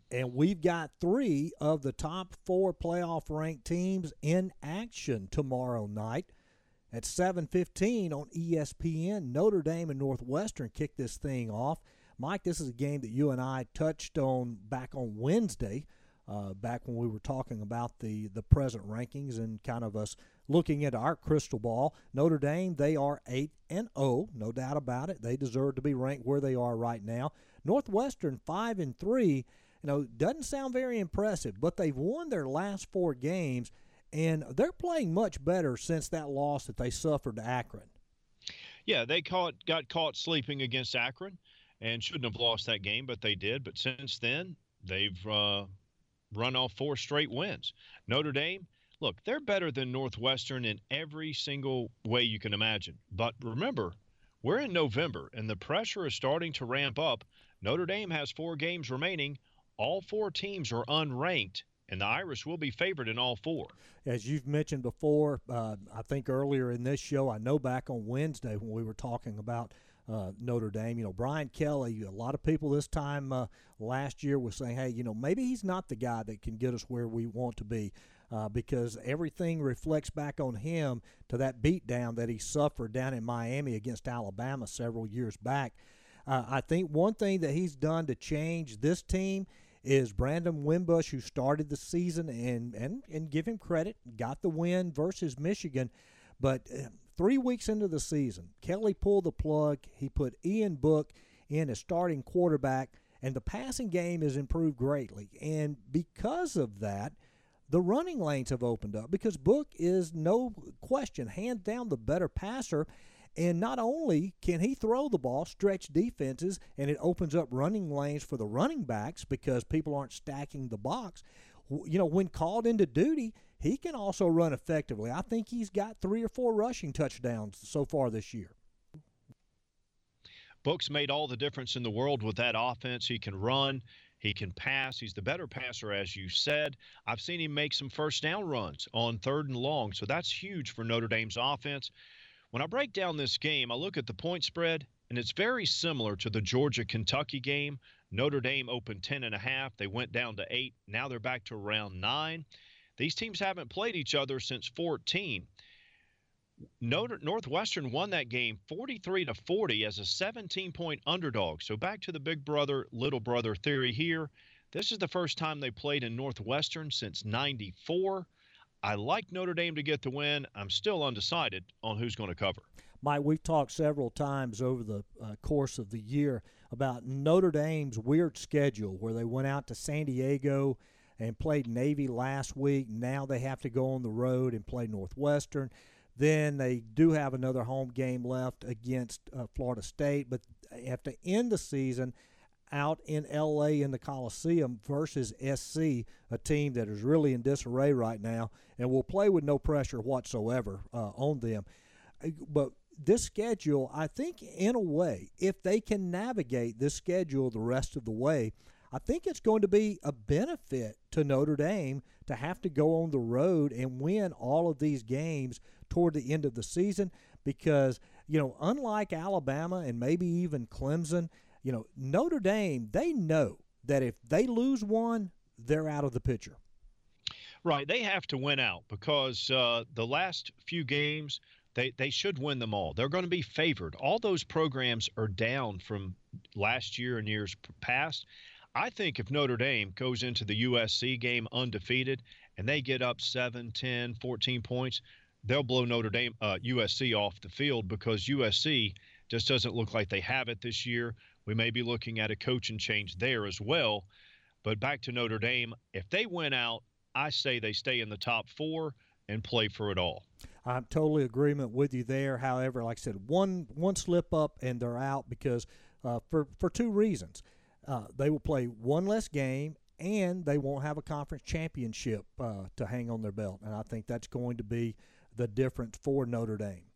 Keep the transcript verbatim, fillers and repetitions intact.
And we've got three of the top four playoff-ranked teams in action tomorrow night. At seven fifteen on E S P N, Notre Dame and Northwestern kick this thing off. Mike, this is a game that you and I touched on back on Wednesday, uh, back when we were talking about the, the present rankings and kind of us looking at our crystal ball. Notre Dame, they are eight and oh, no doubt about it. They deserve to be ranked where they are right now. Northwestern, five and three, you know, doesn't sound very impressive, but they've won their last four games, and they're playing much better since that loss that they suffered to Akron. Yeah, they caught, got caught sleeping against Akron and shouldn't have lost that game, but they did. But since then, they've uh, run off four straight wins. Notre Dame, look, they're better than Northwestern in every single way you can imagine. But remember, we're in November, and the pressure is starting to ramp up. Notre Dame has four games remaining. All four teams are unranked, and the Irish will be favored in all four. As you've mentioned before, uh, I think earlier in this show, I know back on Wednesday when we were talking about uh, Notre Dame, you know, Brian Kelly, a lot of people this time uh, last year were saying, hey, you know, maybe he's not the guy that can get us where we want to be uh, because everything reflects back on him to that beatdown that he suffered down in Miami against Alabama several years back. Uh, I think one thing that he's done to change this team is Brandon Wimbush, who started the season, and, and, and give him credit, got the win versus Michigan. But uh, three weeks into the season, Kelly pulled the plug. He put Ian Book in as starting quarterback, and the passing game has improved greatly. And because of that, the running lanes have opened up because Book is, no question, hands down the better passer. And not only can he throw the ball, stretch defenses, and it opens up running lanes for the running backs because people aren't stacking the box. You know, when called into duty, he can also run effectively. I think he's got three or four rushing touchdowns so far this year. Book's made all the difference in the world with that offense. He can run. He can pass. He's the better passer, as you said. I've seen him make some first down runs on third and long, so that's huge for Notre Dame's offense. When I break down this game, I look at the point spread, and it's very similar to the Georgia-Kentucky game. Notre Dame opened ten and a half. They went down to eight. Now they're back to around nine. These teams haven't played each other since fourteen. Notre, Northwestern won that game forty-three to forty as a seventeen-point underdog. So back to the big brother, little brother theory here. This is the first time they played in Northwestern since ninety-four. I like Notre Dame to get the win. I'm still undecided on who's going to cover. Mike, we've talked several times over the uh, course of the year about Notre Dame's weird schedule where they went out to San Diego and played Navy last week. Now they have to go on the road and play Northwestern. Then they do have another home game left against uh, Florida State, but they have to end the season out in L A in the Coliseum versus S C, a team that is really in disarray right now and will play with no pressure whatsoever uh, on them. But this schedule, I think in a way, if they can navigate this schedule the rest of the way, I think it's going to be a benefit to Notre Dame to have to go on the road and win all of these games toward the end of the season because, you know, unlike Alabama and maybe even Clemson, you know, Notre Dame, they know that if they lose one, they're out of the picture. Right. They have to win out because uh, the last few games, they, they should win them all. They're going to be favored. All those programs are down from last year and years past. I think if Notre Dame goes into the U S C game undefeated and they get up seven, ten, fourteen points, they'll blow Notre Dame, uh, U S C off the field because U S C just doesn't look like they have it this year. We may be looking at a coaching change there as well. But back to Notre Dame, if they win out, I say they stay in the top four and play for it all. I'm totally agreement with you there. However, like I said, one one slip up and they're out because uh, for, for two reasons. Uh, they will play one less game and they won't have a conference championship uh, to hang on their belt. And I think that's going to be the difference for Notre Dame.